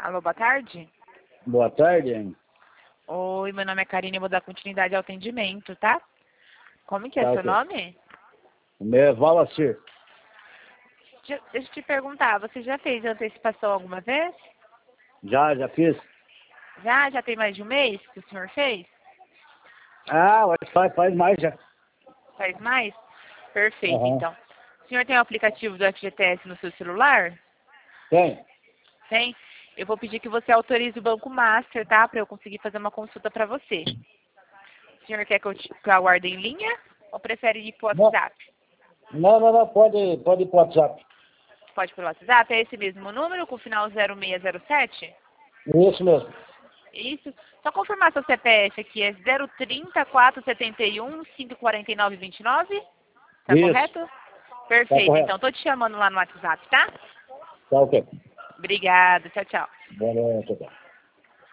Alô, boa tarde. Boa tarde, hein? Oi, meu nome é Karine, eu vou dar continuidade ao atendimento, tá? Como que é Tá, seu ok. nome? O meu é Valacir. Deixa eu te perguntar, você já fez antecipação alguma vez? Já fiz? Já tem mais de um mês que o senhor fez? Ah, acho que faz mais já. Faz mais? Perfeito, Aham. então. O senhor tem o aplicativo do FGTS no seu celular? Tem? Tem? Eu vou pedir que você autorize o Banco Master, tá? Para eu conseguir fazer uma consulta para você. O senhor quer que eu aguarde em linha ou prefere ir pro Não, WhatsApp? não. Pode ir pro WhatsApp. Pode pelo WhatsApp? É esse mesmo número com o final 0607? Isso mesmo. Isso. Só confirmar seu CPF aqui, é 030 471 549 29? Tá Isso. correto? Tá Perfeito, correto. então. Tô te chamando lá no WhatsApp, tá? Tá ok. Obrigada. Tchau, tchau. Boa noite, tá.